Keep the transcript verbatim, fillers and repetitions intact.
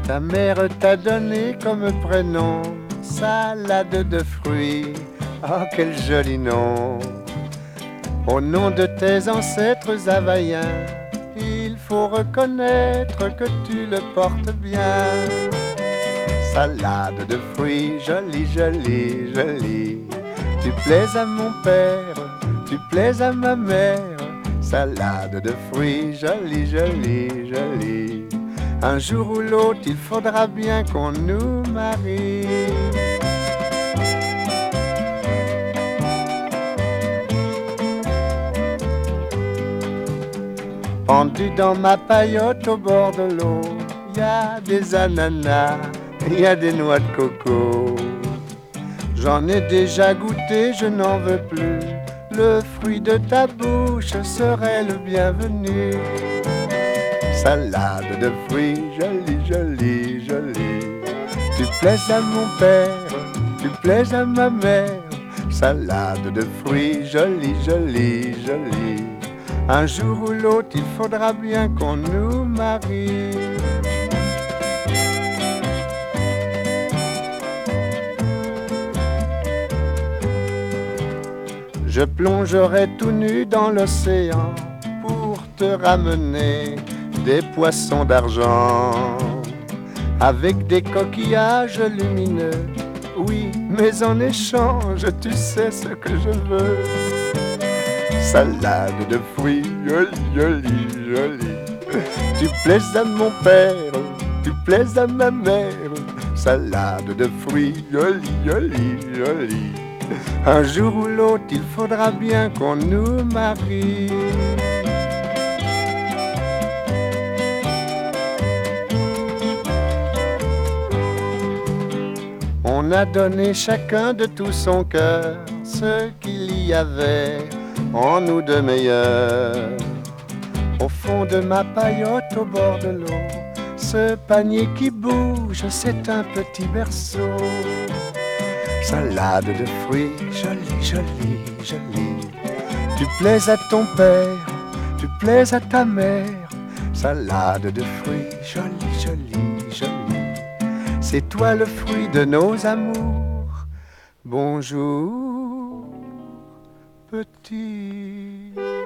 Ta mère t'a donné comme prénom salade de fruits. Oh, quel joli nom! Au nom de tes ancêtres havaïens, il faut reconnaître que tu le portes bien. Salade de fruits, jolie, jolie, jolie. Tu plais à mon père, tu plais à ma mère. Salade de fruits, jolie, jolie, jolie. Un jour ou l'autre, il faudra bien qu'on nous marie. Pendu dans ma paillote au bord de l'eau, y a des ananas, y a des noix de coco. J'en ai déjà goûté, je n'en veux plus. Le fruit de ta bouche serait le bienvenu. Salade de fruits, jolie, jolie, jolie. Tu plais à mon père, tu plais à ma mère. Salade de fruits, jolie, jolie, jolie. Un jour ou l'autre, il faudra bien qu'on nous marie. Je plongerai tout nu dans l'océan pour te ramener des poissons d'argent avec des coquillages lumineux. Oui, mais en échange, tu sais ce que je veux. Salade de fruits, jolie, jolie, jolie. Tu plais à mon père, tu plais à ma mère. Salade de fruits, jolie, jolie, jolie. Un jour ou l'autre, il faudra bien qu'on nous marie. On a donné chacun de tout son cœur ce qu'il y avait en nous de meilleur. Au fond de ma paillote au bord de l'eau, ce panier qui bouge, c'est un petit berceau. Salade de fruits, jolie, jolie, jolie. Tu plais à ton père, tu plais à ta mère. Salade de fruits, jolie, jolie, jolie. C'est toi le fruit de nos amours. Bonjour, petit.